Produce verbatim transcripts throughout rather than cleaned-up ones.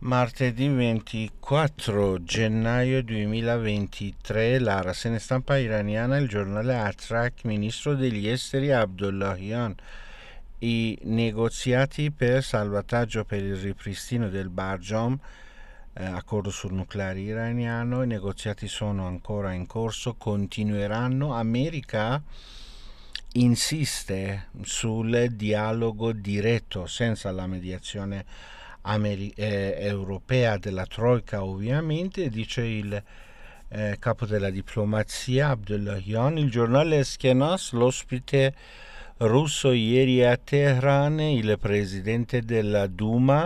Martedì ventiquattro gennaio duemilaventitré, la rassegna stampa iraniana, il giornale Atrak, ministro degli esteri Abdullahian. I negoziati per salvataggio per il ripristino del Barjom, eh, accordo sul nucleare iraniano, i negoziati sono ancora in corso, continueranno. America insiste sul dialogo diretto senza la mediazione Ameri- eh, europea della Troika, ovviamente, dice il eh, capo della diplomazia Abdullahian. Il giornale Eskenas, l'ospite russo ieri a Teheran, il presidente della Duma,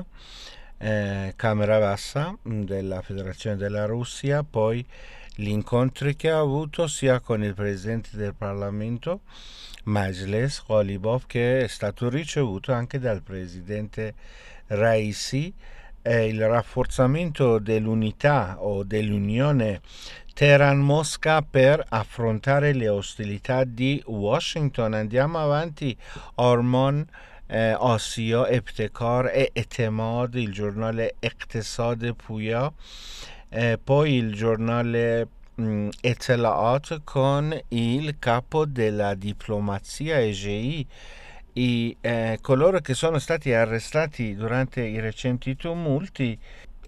eh, Camera Bassa della Federazione della Russia, poi gli incontri che ha avuto sia con il presidente del Parlamento Majles Ghalibaf, che è stato ricevuto anche dal presidente Raisi, eh, il rafforzamento dell'unità o dell'unione Teheran-Mosca per affrontare le ostilità di Washington. Andiamo avanti. Ormon, eh, Ossio, Eptekar e Etemad, il giornale Eqtesad Puya, eh, poi il giornale mh, Etelaat con il capo della diplomazia E G I. I, eh, coloro che sono stati arrestati durante i recenti tumulti,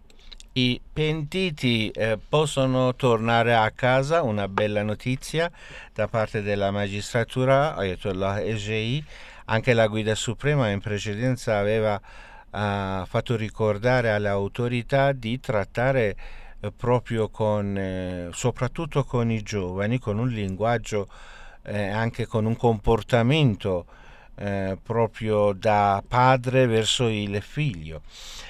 i pentiti eh, possono tornare a casa, una bella notizia da parte della magistratura, Ayatollah E G I. Anche la Guida Suprema in precedenza aveva eh, fatto ricordare alle autorità di trattare eh, proprio con, eh, soprattutto con i giovani, con un linguaggio, eh, anche con un comportamento eh, proprio da padre verso il figlio.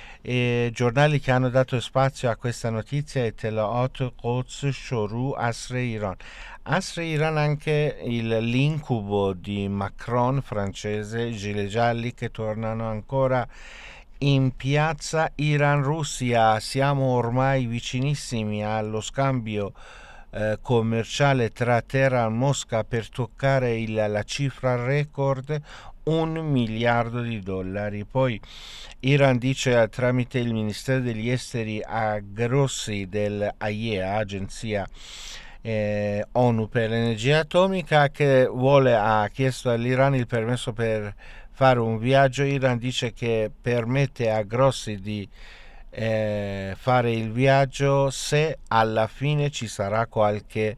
E giornali che hanno dato spazio a questa notizia è Telaat Quds Shoru Asr Iran. Asr Iran, anche il, l'incubo di Macron francese, gilet gialli che tornano ancora in piazza. Iran-Russia, siamo ormai vicinissimi allo scambio eh, commerciale tra Teheran e Mosca per toccare il, la cifra record, un miliardo di dollari. Poi Iran dice tramite il Ministero degli Esteri a Grossi dell'A I E A, agenzia eh, ONU per l'energia atomica, che vuole, ha chiesto all'Iran il permesso per fare un viaggio. Iran dice che permette a Grossi di eh, fare il viaggio se alla fine ci sarà qualche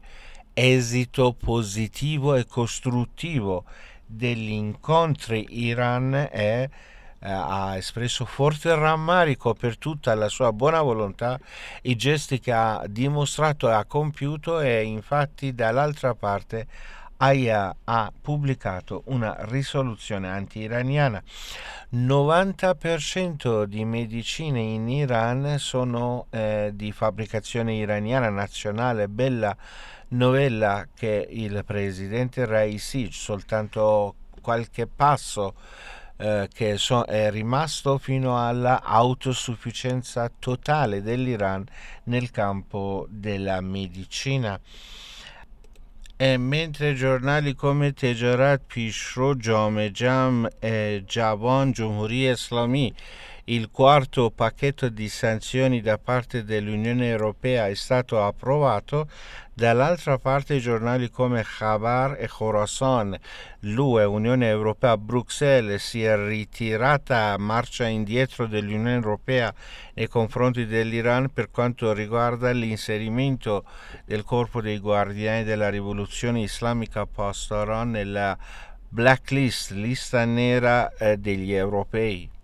esito positivo e costruttivo degli incontri. Iran è, eh, ha espresso forte rammarico per tutta la sua buona volontà, i gesti che ha dimostrato e ha compiuto, e infatti dall'altra parte A I A ha pubblicato una risoluzione anti-iraniana. novanta per cento di medicine in Iran sono eh, di fabbricazione iraniana nazionale. Bella novella che il presidente Raisi, soltanto qualche passo eh, che so, è rimasto fino alla autosufficienza totale dell'Iran nel campo della medicina. E mentre giornali come Tejarat, Pishro, Jome Jam e Javan Jumhuri Islami, il quarto pacchetto di sanzioni da parte dell'Unione Europea, è stato approvato, dall'altra parte giornali come Khabar e Khorasan, l'U E, Unione Europea, Bruxelles si è ritirata, marcia indietro dell'Unione Europea nei confronti dell'Iran per quanto riguarda l'inserimento del corpo dei guardiani della rivoluzione islamica post-Iran nella blacklist, lista nera eh, degli europei.